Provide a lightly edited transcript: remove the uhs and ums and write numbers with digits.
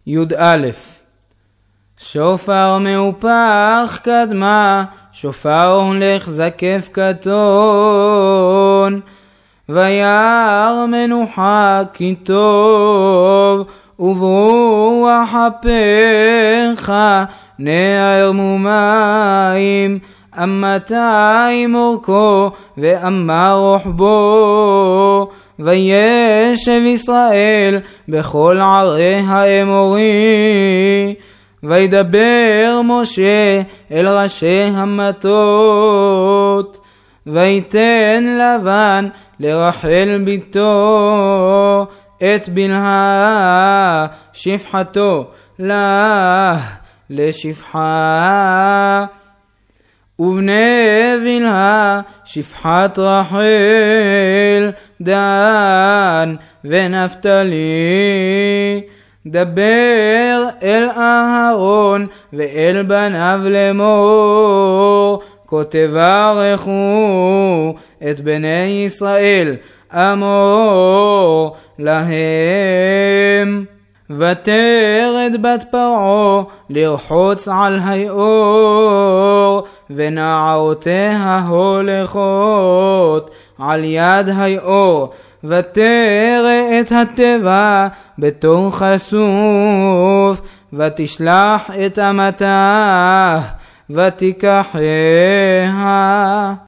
י"א שופר מאופח קדמה, שופר הולך זקף קטון, וירא מנוחה כי טוב, וברוח אפיך נער מומים, אמתיים אורכו ואמה רוחבו. וישב ישראל בכל ערי האמורי, וידבר משה אל ראשי המטות, ויתן לבן לרחל ביתו את בלהה שפחתו לה לשפחה, ובני בלהה שפחת רחל דן ונפתלי. דבר אל אהרון ואל בניו לאמור, כה תברכו את בני ישראל, אמור להם. ותרד בת פרעה לרחוץ על היאור, ונערותיה הולכות על יד היאור, ותראה את התיבה בתור חשוף, ותשלח את אמתה ותיקחיה.